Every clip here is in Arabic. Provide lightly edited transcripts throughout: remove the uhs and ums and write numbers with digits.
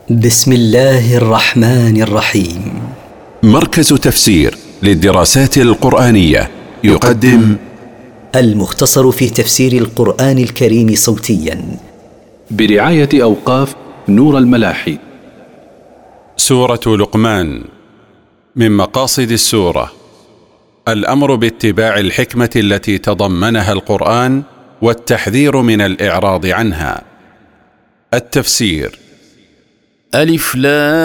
بسم الله الرحمن الرحيم. مركز تفسير للدراسات القرآنية يقدم المختصر في تفسير القرآن الكريم صوتيا برعاية أوقاف نور الملاحي. سورة لقمان. من مقاصد السورة الأمر باتباع الحكمة التي تضمنها القرآن والتحذير من الإعراض عنها. التفسير: ألف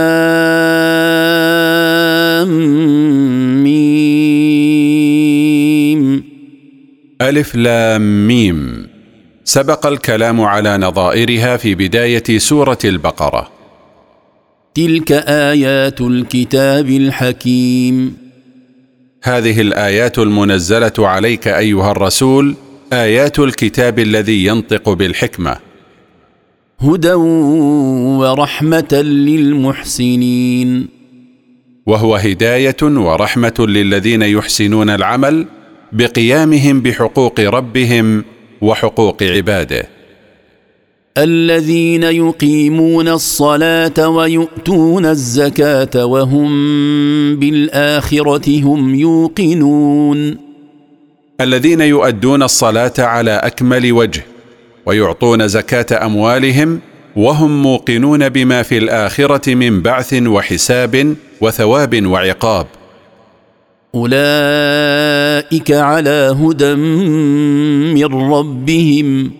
لام ميم. ألف لام ميم. سبق الكلام على نظائرها في بداية سورة البقرة. تلك آيات الكتاب الحكيم. هذه الآيات المنزلة عليك أيها الرسول آيات الكتاب الذي ينطق بالحكمة. هدى ورحمة للمحسنين. وهو هداية ورحمة للذين يحسنون العمل بقيامهم بحقوق ربهم وحقوق عباده. الذين يقيمون الصلاة ويؤتون الزكاة وهم بالآخرة هم يوقنون. الذين يؤدون الصلاة على أكمل وجه ويعطون زكاة أموالهم وهم موقنون بما في الآخرة من بعث وحساب وثواب وعقاب. أولئك على هدى من ربهم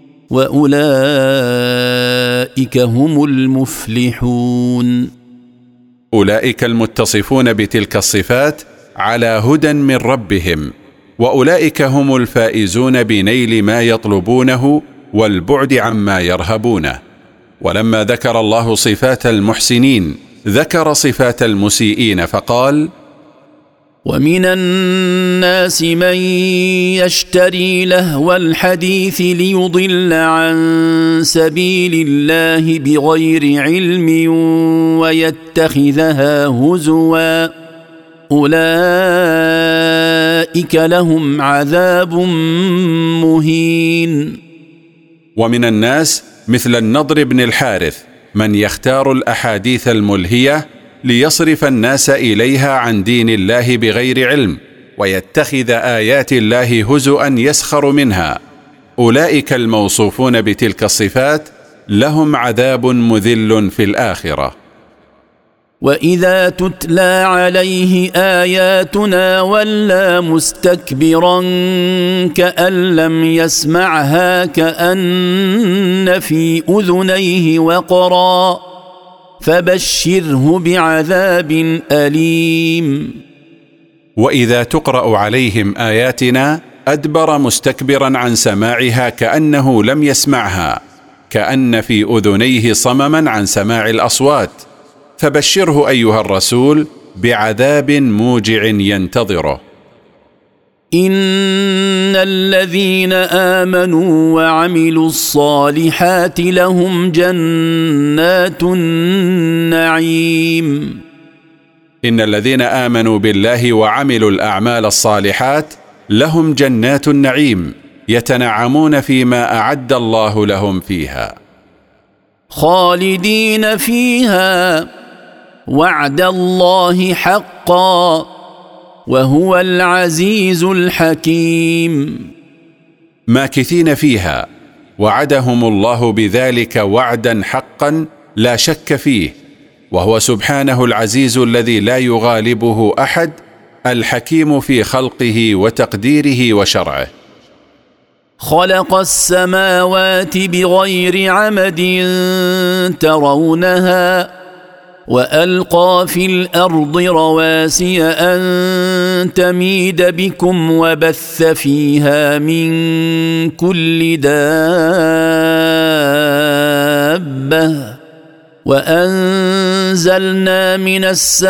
وأولئك هم المفلحون. أولئك المتصفون بتلك الصفات على هدى من ربهم، وأولئك هم الفائزون بنيل ما يطلبونه والبعد عما يرهبونه. ولما ذكر الله صفات المحسنين ذكر صفات المسيئين فقال: ومن الناس من يشتري لهو الحديث ليضل عن سبيل الله بغير علم ويتخذها هزوا أولئك لهم عذاب مهين. ومن الناس مثل النضر بن الحارث من يختار الأحاديث الملهية ليصرف الناس إليها عن دين الله بغير علم ويتخذ آيات الله هزؤا يسخر منها. أولئك الموصوفون بتلك الصفات لهم عذاب مذل في الآخرة. وإذا تتلى عليه آياتنا ولى مستكبرا كأن لم يسمعها كأن في أذنيه وقرا فبشره بعذاب أليم. وإذا تقرأ عليهم آياتنا أدبر مستكبرا عن سماعها كأنه لم يسمعها كأن في أذنيه صمما عن سماع الأصوات، فبشره أيها الرسول بعذاب موجع ينتظره. إن الذين آمنوا وعملوا الصالحات لهم جنات النعيم. إن الذين آمنوا بالله وعملوا الأعمال الصالحات لهم جنات النعيم يتنعمون فيما أعد الله لهم فيها، خالدين فيها وعد الله حقا وهو العزيز الحكيم. ماكثين فيها وعدهم الله بذلك وعدا حقا لا شك فيه، وهو سبحانه العزيز الذي لا يغالبه أحد، الحكيم في خلقه وتقديره وشرعه. خلق السماوات بغير عمد ترونها وألقى في الأرض رواسي أن تميد بكم وبث فيها من كل دابة وأنزلنا من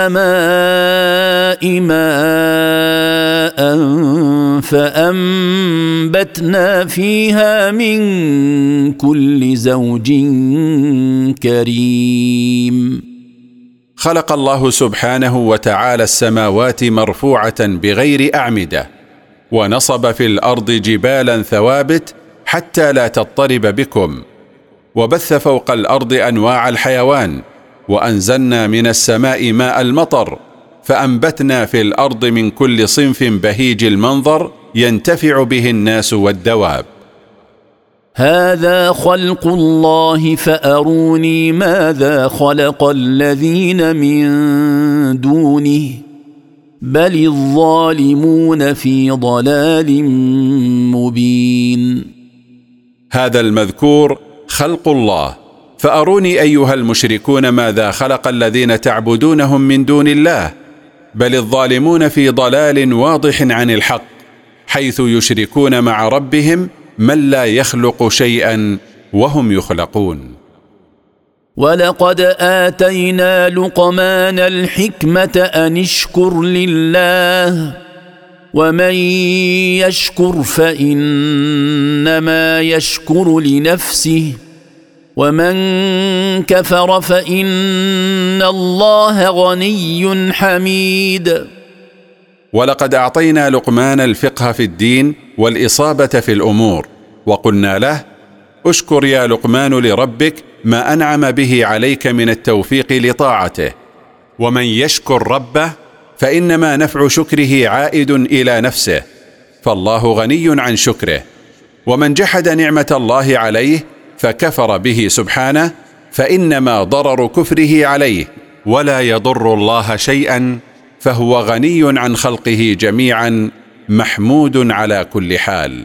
السماء ماء فأنبتنا فيها من كل زوج كريم. خلق الله سبحانه وتعالى السماوات مرفوعة بغير أعمدة، ونصب في الأرض جبالا ثوابت حتى لا تضطرب بكم، وبث فوق الأرض أنواع الحيوان وأنزلنا من السماء ماء المطر فأنبتنا في الأرض من كل صنف بهيج المنظر ينتفع به الناس والدواب. هذا خلق الله فأروني ماذا خلق الذين من دونه بل الظالمون في ضلال مبين. هذا المذكور خلق الله، فأروني أيها المشركون ماذا خلق الذين تعبدونهم من دون الله، بل الظالمون في ضلال واضح عن الحق، حيث يشركون مع ربهم من لا يخلق شيئا وهم يخلقون. ولقد آتينا لقمان الحكمة أن اشكر لله ومن يشكر فإنما يشكر لنفسه ومن كفر فإن الله غني حميد. ولقد أعطينا لقمان الفقه في الدين والإصابة في الأمور، وقلنا له: اشكر يا لقمان لربك ما أنعم به عليك من التوفيق لطاعته، ومن يشكر ربه فإنما نفع شكره عائد إلى نفسه، فالله غني عن شكره. ومن جحد نعمة الله عليه فكفر به سبحانه فإنما ضرر كفره عليه ولا يضر الله شيئا، فهو غني عن خلقه جميعا محمود على كل حال.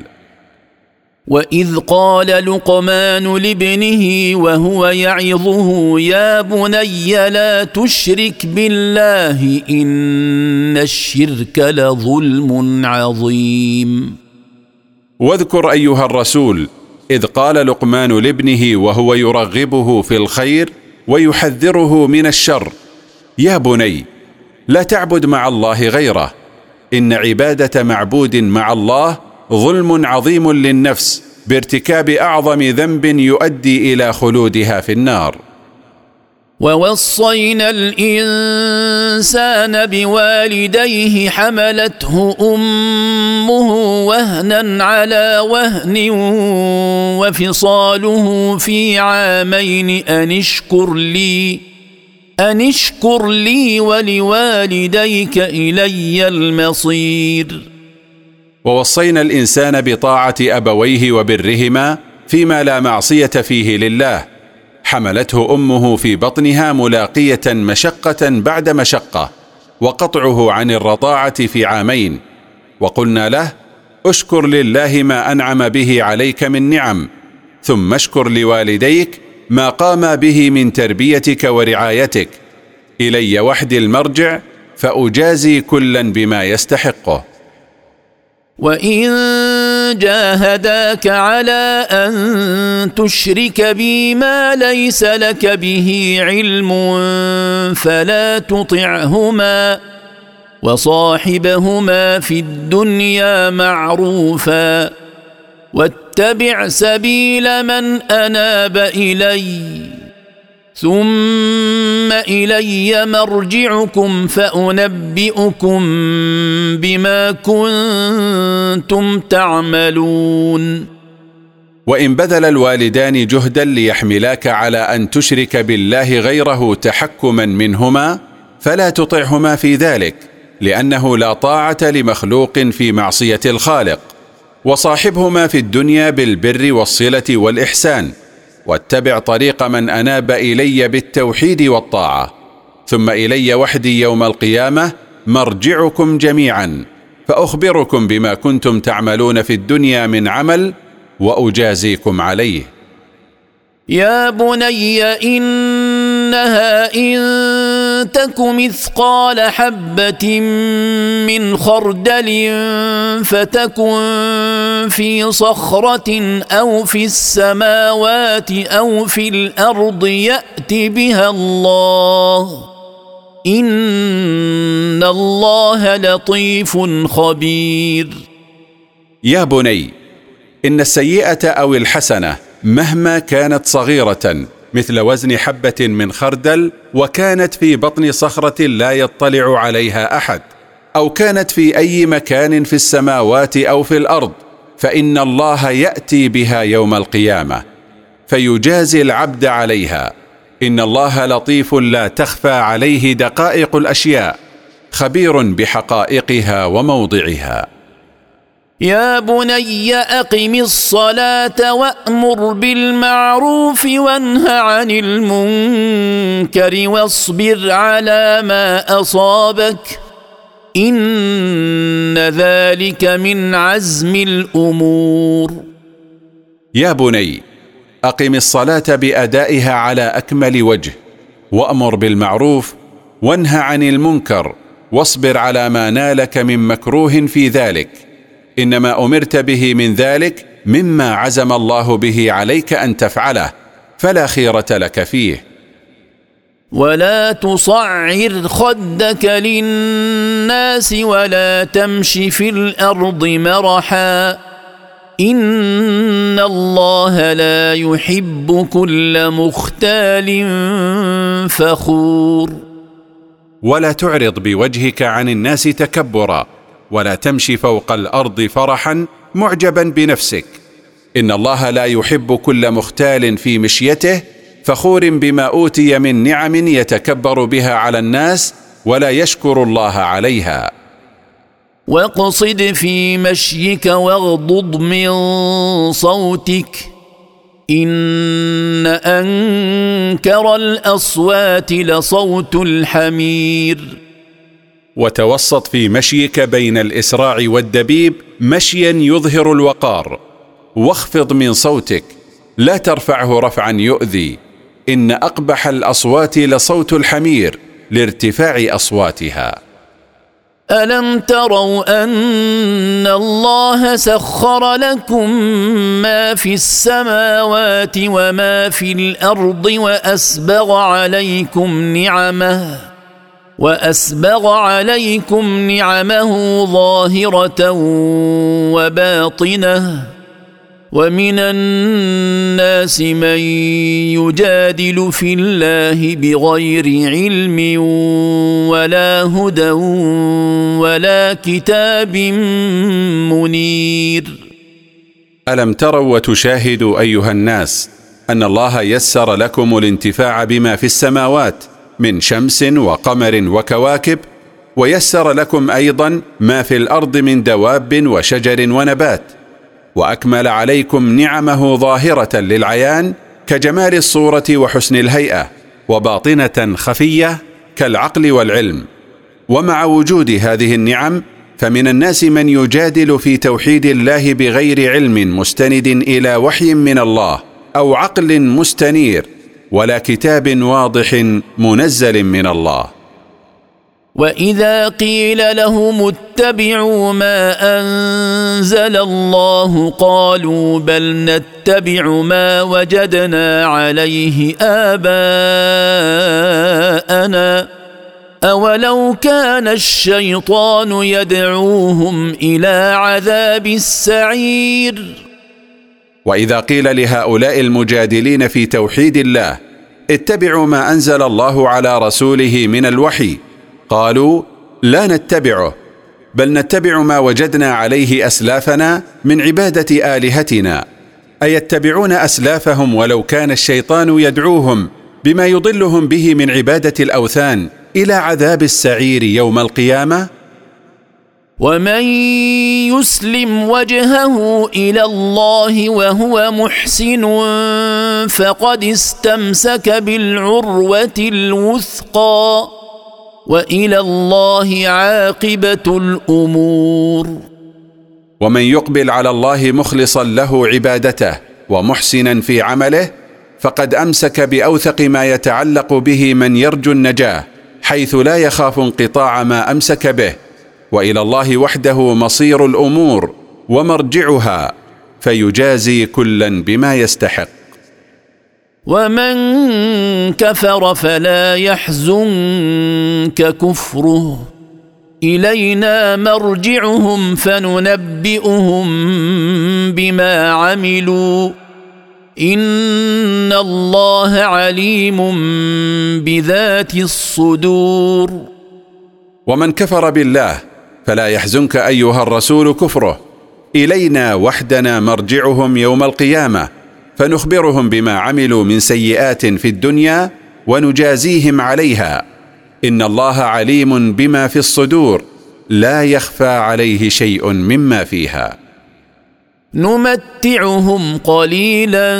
وإذ قال لقمان لابنه وهو يعظه يا بني لا تشرك بالله إن الشرك لظلم عظيم. واذكر أيها الرسول إذ قال لقمان لابنه وهو يرغبه في الخير ويحذره من الشر: يا بني لا تعبد مع الله غيره، إن عبادة معبود مع الله ظلم عظيم للنفس بارتكاب أعظم ذنب يؤدي إلى خلودها في النار. ووصينا الإنسان بوالديه حملته أمه وهنا على وهن وفصاله في عامين أن اشكر لي ولوالديك إلي المصير. ووصينا الإنسان بطاعة أبويه وبرهما فيما لا معصية فيه لله. حملته أمه في بطنها ملاقية مشقة بعد مشقة، وقطعه عن الرضاعة في عامين، وقلنا له: اشكر لله ما أنعم به عليك من نعم، ثم اشكر لوالديك ما قام به من تربيتك ورعايتك، إلي وحدي المرجع فأجازي كلا بما يستحقه. وإن جاهداك على أن تشرك بي ما ليس لك به علم فلا تطعهما وصاحبهما في الدنيا معروفا واتبع سبيل من أناب إلي ثم إلي مرجعكم فأنبئكم بما كنتم تعملون. وإن بذل الوالدان جهدا ليحملاك على أن تشرك بالله غيره تحكما منهما فلا تطعهما في ذلك، لأنه لا طاعة لمخلوق في معصية الخالق. وصاحبهما في الدنيا بالبر والصلة والإحسان، واتبع طريق من أناب إلي بالتوحيد والطاعة، ثم إلي وحدي يوم القيامة مرجعكم جميعا فأخبركم بما كنتم تعملون في الدنيا من عمل وأجازيكم عليه. يا بني إنها إن تك مثقال حبة من خردل فتكن في صخرة أو في السماوات أو في الأرض يأت بها الله إن الله لطيف خبير. يا بني إن السيئة أو الحسنة مهما كانت صغيرة مثل وزن حبة من خردل وكانت في بطن صخرة لا يطلع عليها أحد، أو كانت في أي مكان في السماوات أو في الأرض، فإن الله يأتي بها يوم القيامة فيجازي العبد عليها إن الله لطيف لا تخفى عليه دقائق الأشياء، خبير بحقائقها وموضعها. يا بني أقم الصلاة وأمر بالمعروف وانه عن المنكر واصبر على ما أصابك إن ذلك من عزم الأمور. يا بني أقم الصلاة بأدائها على أكمل وجه، وأمر بالمعروف وانه عن المنكر، واصبر على ما نالك من مكروه في ذلك، إنما أمرت به من ذلك مما عزم الله به عليك أن تفعله، فلا خيرة لك فيه. ولا تصعر خدك للناس ولا تمش في الأرض مرحا إن الله لا يحب كل مختال فخور. ولا تعرض بوجهك عن الناس تكبرا، ولا تمشي فوق الأرض فرحا معجبا بنفسك، إن الله لا يحب كل مختال في مشيته فخور بما أوتي من نعم يتكبر بها على الناس ولا يشكر الله عليها. واقصد في مشيك واغضض من صوتك إن أنكر الأصوات لصوت الحمير. وتوسط في مشيك بين الإسراع والدبيب مشيا يظهر الوقار، واخفض من صوتك لا ترفعه رفعا يؤذي، إن أقبح الأصوات لصوت الحمير لارتفاع أصواتها. ألم تروا أن الله سخر لكم ما في السماوات وما في الأرض وأسبغ عليكم نعمه ظاهرة وباطنة ومن الناس من يجادل في الله بغير علم ولا هدى ولا كتاب منير. ألم تروا وتشاهدوا أيها الناس أن الله يسر لكم الانتفاع بما في السماوات من شمس وقمر وكواكب، ويسر لكم أيضا ما في الأرض من دواب وشجر ونبات، وأكمل عليكم نعمه ظاهرة للعيان كجمال الصورة وحسن الهيئة، وباطنة خفية كالعقل والعلم. ومع وجود هذه النعم فمن الناس من يجادل في توحيد الله بغير علم مستند إلى وحي من الله أو عقل مستنير ولا كتاب واضح منزل من الله. وإذا قيل لهم اتبعوا ما أنزل الله قالوا بل نتبع ما وجدنا عليه آباءنا أولو كان الشيطان يدعوهم إلى عذاب السعير. وإذا قيل لهؤلاء المجادلين في توحيد الله اتبعوا ما أنزل الله على رسوله من الوحي قالوا لا نتبعه بل نتبع ما وجدنا عليه أسلافنا من عبادة آلهتنا. أيتبعون أسلافهم ولو كان الشيطان يدعوهم بما يضلهم به من عبادة الأوثان إلى عذاب السعير يوم القيامة؟ ومن يسلم وجهه إلى الله وهو محسن فقد استمسك بالعروة الوثقى وإلى الله عاقبة الأمور. ومن يقبل على الله مخلصا له عبادته ومحسنا في عمله فقد أمسك بأوثق ما يتعلق به من يرجو النجاة، حيث لا يخاف انقطاع ما أمسك به، وإلى الله وحده مصير الأمور ومرجعها، فيجازي كلا بما يستحق. ومن كفر فلا يحزنك كفره إلينا مرجعهم فننبئهم بما عملوا إن الله عليم بذات الصدور. ومن كفر بالله فلا يحزنك أيها الرسول كفره، إلينا وحدنا مرجعهم يوم القيامة فنخبرهم بما عملوا من سيئات في الدنيا ونجازيهم عليها. إن الله عليم بما في الصدور، لا يخفى عليه شيء مما فيها. نمتعهم قليلا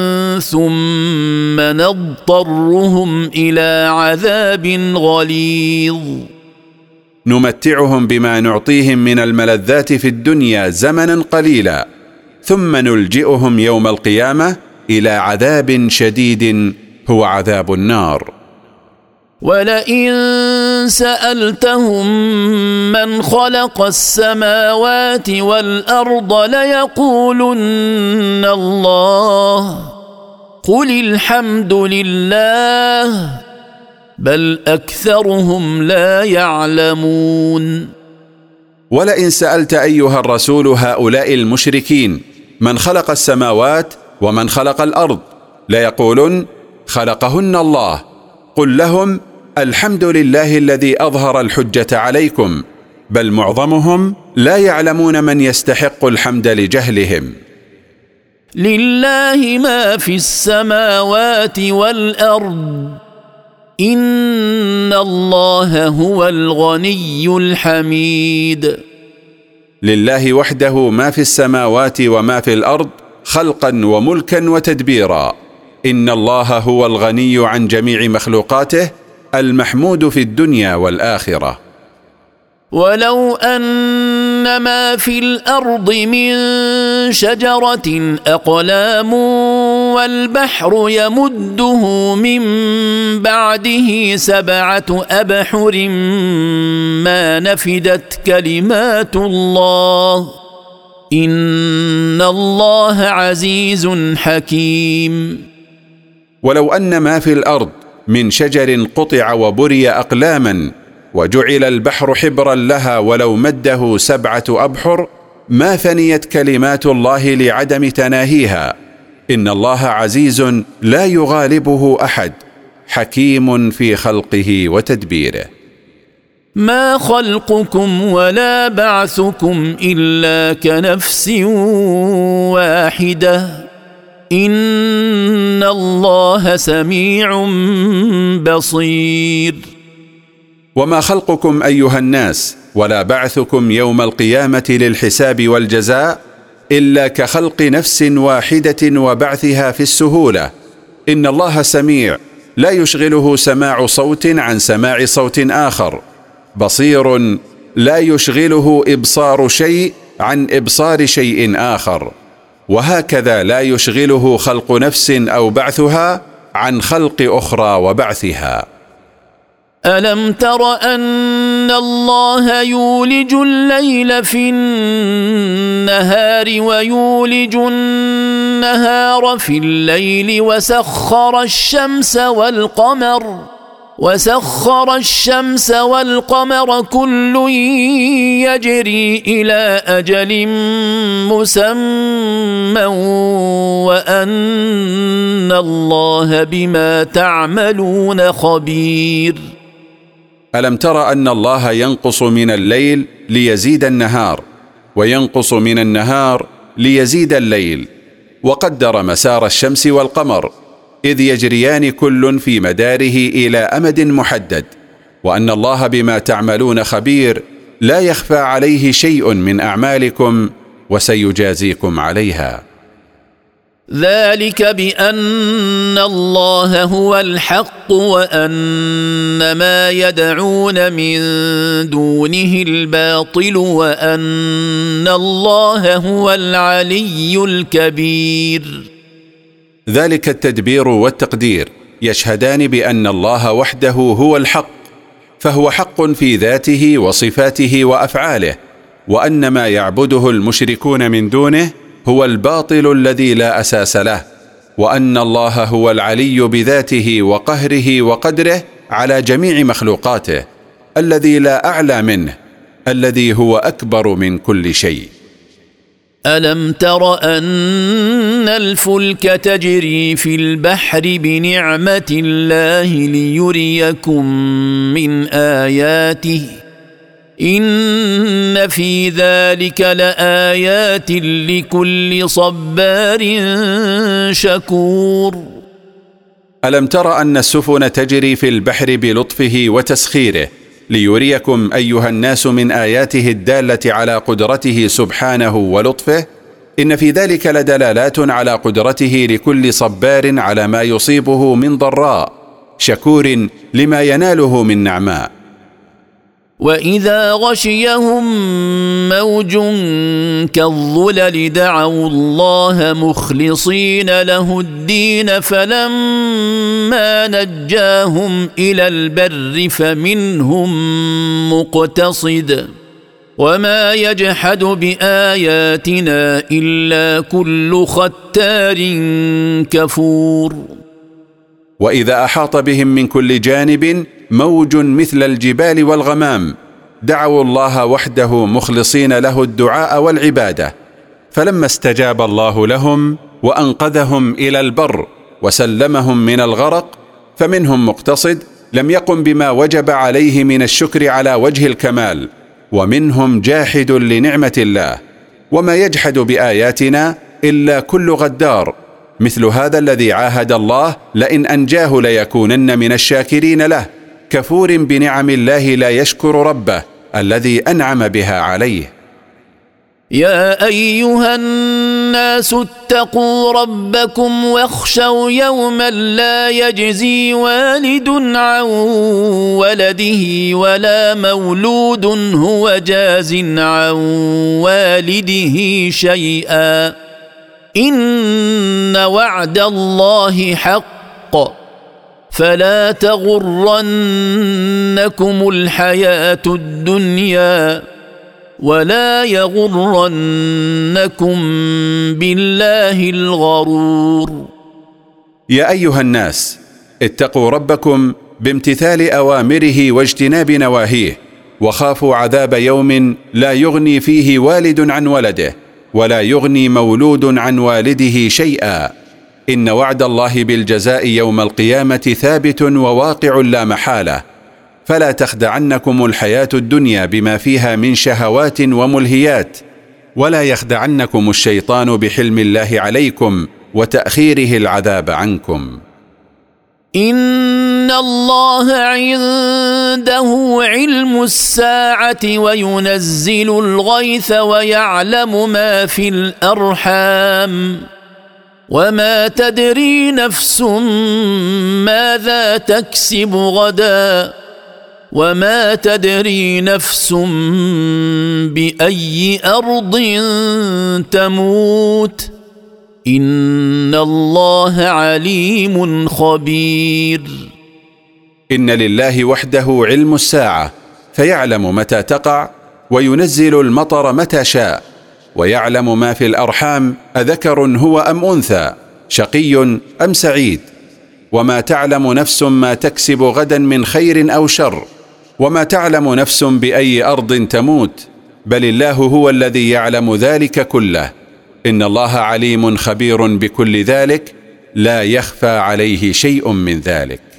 ثم نضطرهم إلى عذاب غليظ. نمتعهم بما نعطيهم من الملذات في الدنيا زمنا قليلا، ثم نلجئهم يوم القيامة إلى عذاب شديد هو عذاب النار. ولئن سألتهم من خلق السماوات والأرض ليقولن الله قل الحمد لله بل أكثرهم لا يعلمون. ولئن سألت أيها الرسول هؤلاء المشركين من خلق السماوات ومن خلق الأرض ليقولن خلقهن الله، قل لهم الحمد لله الذي أظهر الحجة عليكم، بل معظمهم لا يعلمون من يستحق الحمد لجهلهم. لله ما في السماوات والأرض إن الله هو الغني الحميد. لله وحده ما في السماوات وما في الأرض خلقا وملكا وتدبيرا. إن الله هو الغني عن جميع مخلوقاته المحمود في الدنيا والآخرة. ولو أن ما في الأرض من شجرة أقلام والبحر يمده من بعده 7 أبحر ما نفدت كلمات الله إن الله عزيز حكيم. ولو أن ما في الأرض من شجر قطع وبري أقلاما وجعل البحر حبرا لها ولو مده 7 أبحر ما فنيت كلمات الله لعدم تناهيها. إن الله عزيز لا يغالبه أحد، حكيم في خلقه وتدبيره. ما خلقكم ولا بعثكم إلا كنفس واحدة إن الله سميع بصير. وما خلقكم أيها الناس ولا بعثكم يوم القيامة للحساب والجزاء إلا كخلق نفس واحدة وبعثها في السهولة. إن الله سميع لا يشغله سماع صوت عن سماع صوت آخر، بصير لا يشغله إبصار شيء عن إبصار شيء آخر، وهكذا لا يشغله خلق نفس أو بعثها عن خلق أخرى وبعثها. ألم تر أن الله يولج الليل في النهار ويولج النهار في الليل وسخر الشمس والقمر كل يجري إلى أجل مسمى وأن الله بما تعملون خبير. ألم تر أن الله ينقص من الليل ليزيد النهار وينقص من النهار ليزيد الليل، وقدر مسار الشمس والقمر إذ يجريان كل في مداره إلى أمد محدد، وأن الله بما تعملون خبير لا يخفى عليه شيء من أعمالكم وسيجازيكم عليها. ذلك بأن الله هو الحق وأن ما يدعون من دونه الباطل وأن الله هو العلي الكبير. ذلك التدبير والتقدير يشهدان بأن الله وحده هو الحق، فهو حق في ذاته وصفاته وأفعاله، وأن ما يعبده المشركون من دونه هو الباطل الذي لا أساس له، وأن الله هو العلي بذاته وقهره وقدره على جميع مخلوقاته، الذي لا أعلى منه، الذي هو أكبر من كل شيء. ألم تر أن الفلك تجري في البحر بنعمة الله ليريكم من آياته إن في ذلك لآيات لكل صبار شكور. ألم تر أن السفن تجري في البحر بلطفه وتسخيره ليريكم أيها الناس من آياته الدالة على قدرته سبحانه ولطفه؟ إن في ذلك لدلالات على قدرته لكل صبار على ما يصيبه من ضراء، شكور لما يناله من نعماء. وإذا غشيهم موج كالظلل دعوا الله مخلصين له الدين فلما نجاهم إلى البر فمنهم مقتصد وما يجحد بآياتنا إلا كل ختار كفور. وإذا أحاط بهم من كل جانب موج مثل الجبال والغمام دعوا الله وحده مخلصين له الدعاء والعبادة، فلما استجاب الله لهم وأنقذهم إلى البر وسلمهم من الغرق فمنهم مقتصد لم يقم بما وجب عليه من الشكر على وجه الكمال، ومنهم جاحد لنعمة الله، وما يجحد بآياتنا إلا كل غدار، مثل هذا الذي عاهد الله لئن أنجاه ليكونن من الشاكرين له، كفور بنعم الله لا يشكر ربه الذي أنعم بها عليه. يا أيها الناس اتقوا ربكم واخشوا يوما لا يجزي والد عن ولده ولا مولود هو جاز عن والده شيئا إن وعد الله حق فلا تغرنكم الحياة الدنيا ولا يغرنكم بالله الغرور. يا أيها الناس اتقوا ربكم بامتثال أوامره واجتناب نواهيه، وخافوا عذاب يوم لا يغني فيه والد عن ولده ولا يغني مولود عن والده شيئا، إن وعد الله بالجزاء يوم القيامة ثابت وواقع لا محالة، فلا تخدعنكم الحياة الدنيا بما فيها من شهوات وملهيات، ولا يخدعنكم الشيطان بحلم الله عليكم وتأخيره العذاب عنكم. إن الله عنده علم الساعة وينزل الغيث ويعلم ما في الأرحام وما تدري نفس ماذا تكسب غدا وما تدري نفس بأي أرض تموت إن الله عليم خبير. إن لله وحده علم الساعة فيعلم متى تقع وينزل المطر متى شاء، ويعلم ما في الأرحام أذكر هو أم أنثى، شقي أم سعيد، وما تعلم نفس ما تكسب غدا من خير أو شر، وما تعلم نفس بأي أرض تموت، بل الله هو الذي يعلم ذلك كله، إن الله عليم خبير بكل ذلك لا يخفى عليه شيء من ذلك.